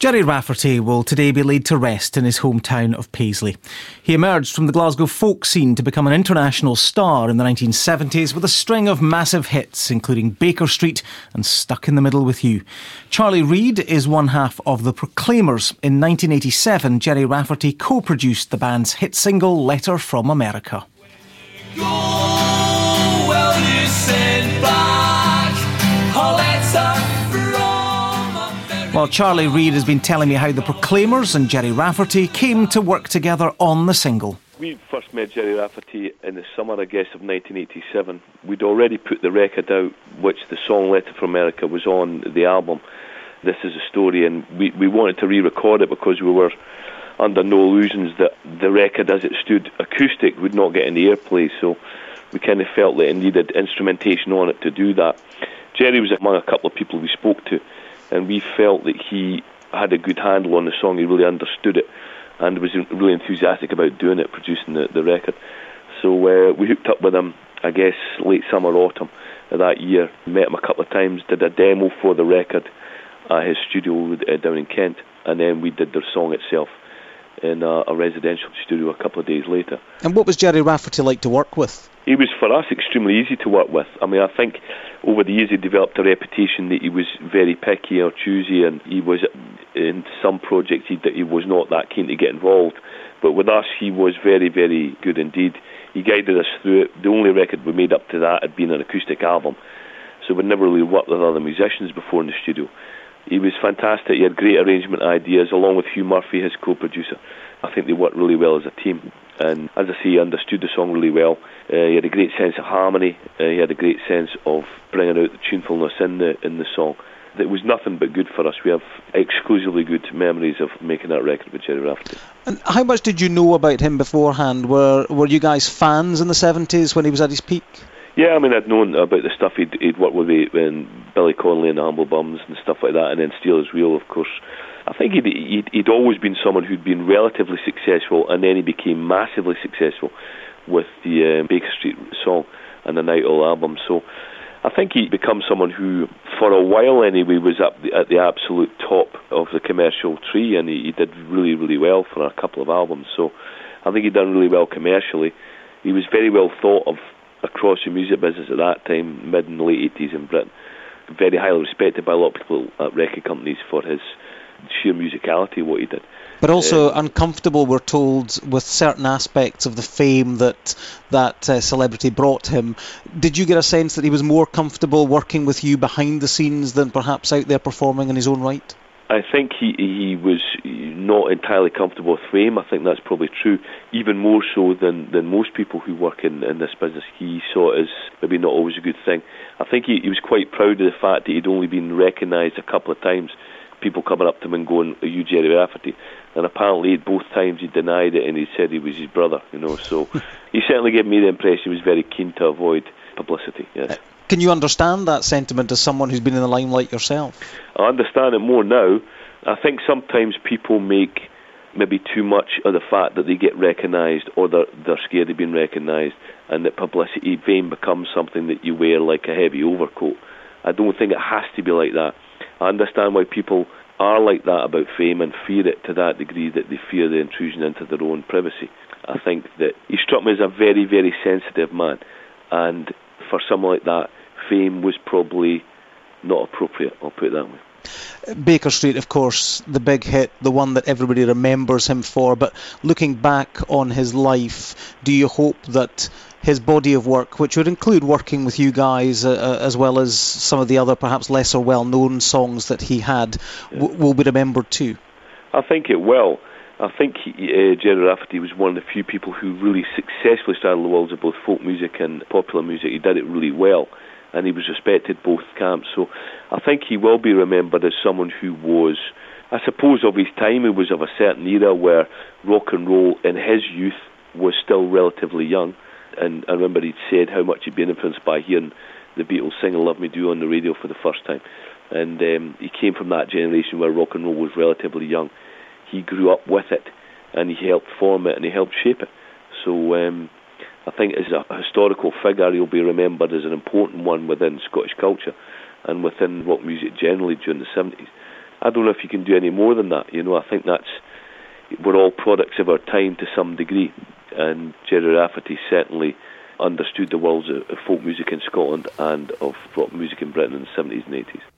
Gerry Rafferty will today be laid to rest in his hometown of Paisley. He emerged from the Glasgow folk scene to become an international star in the 1970s with a string of massive hits, including Baker Street and Stuck in the Middle with You. Charlie Reid is one half of The Proclaimers. In 1987, Gerry Rafferty co-produced the band's hit single Letter from America. Well, Charlie Reid has been telling me how The Proclaimers and Gerry Rafferty came to work together on the single. We first met Gerry Rafferty in the summer, I guess, of 1987. We'd already put the record out, which the song Letter from America was on the album. This is a story, and we wanted to re-record it because we were under no illusions that the record as it stood acoustic would not get any airplay, so we kind of felt that it needed instrumentation on it to do that. Gerry was among a couple of people we spoke to, and we felt that he had a good handle on the song. He really understood it and was really enthusiastic about doing it, producing the record. So we hooked up with him, I guess, late summer, autumn of that year. Met him a couple of times, did a demo for the record at his studio down in Kent, and then we did the song itself in a residential studio a couple of days later. And what was Gerry Rafferty like to work with? He was, for us, extremely easy to work with. I mean, I think over the years he developed a reputation that he was very picky or choosy, and he was, in some projects, he was not that keen to get involved. But with us, he was very, very good indeed. He guided us through it. The only record we made up to that had been an acoustic album, so we'd never really worked with other musicians before in the studio. He was fantastic. He had great arrangement ideas, along with Hugh Murphy, his co-producer. I think they worked really well as a team. And as I say, he understood the song really well. He had a great sense of harmony. He had a great sense of bringing out the tunefulness in the song. It was nothing but good for us. We have exclusively good memories of making that record with Gerry Rafferty. And how much did you know about him beforehand? Were you guys fans in the 70s when he was at his peak? Yeah, I mean, I'd known about the stuff he'd worked with in Billy Connolly and the Humble Bums and stuff like that, and then Steel Is Real, of course. I think he'd always been someone who'd been relatively successful, and then he became massively successful with the Baker Street song and the Night Owl album. So I think he'd become someone who, for a while anyway, was at the absolute top of the commercial tree, and he did really, really well for a couple of albums. So I think he'd done really well commercially. He was very well thought of across the music business at that time, mid and late 80s in Britain. Very highly respected by a lot of people at record companies for his sheer musicality, what he did. But also uncomfortable, we're told, with certain aspects of the fame that celebrity brought him. Did you get a sense that he was more comfortable working with you behind the scenes than perhaps out there performing in his own right? I think he was not entirely comfortable with fame. I think that's probably true, even more so than most people who work in this business. He saw it as maybe not always a good thing. I think he was quite proud of the fact that he'd only been recognised a couple of times. People coming up to him and going, "Are you Gerry Rafferty?" And apparently both times he denied it, and he said he was his brother, so he certainly gave me the impression he was very keen to avoid publicity, yes. Can you understand that sentiment as someone who's been in the limelight yourself? I understand it more now. I think sometimes people make maybe too much of the fact that they get recognised, or they're scared of being recognised, and that publicity, fame becomes something that you wear like a heavy overcoat. I don't think it has to be like that. I understand why people are like that about fame and fear it to that degree, that they fear the intrusion into their own privacy. I think that he struck me as a very, very sensitive man, and for someone like that, fame was probably not appropriate, I'll put it that way. Baker Street, of course, the big hit, the one that everybody remembers him for, but looking back on his life, do you hope that his body of work, which would include working with you guys as well as some of the other perhaps lesser well-known songs that he had, will be remembered too? I think it will. I think Gerry Rafferty was one of the few people who really successfully straddled the worlds of both folk music and popular music. He did it really well, and he was respected both camps. So I think he will be remembered as someone who was, I suppose, of his time. He was of a certain era where rock and roll in his youth was still relatively young. And I remember he'd said how much he'd been influenced by hearing the Beatles sing Love Me Do on the radio for the first time. And he came from that generation where rock and roll was relatively young. He grew up with it, and he helped form it, and he helped shape it. So I think as a historical figure, he'll be remembered as an important one within Scottish culture and within rock music generally during the 70s. I don't know if you can do any more than that. I think we're all products of our time to some degree, and Gerry Rafferty certainly understood the worlds of folk music in Scotland and of rock music in Britain in the 70s and 80s.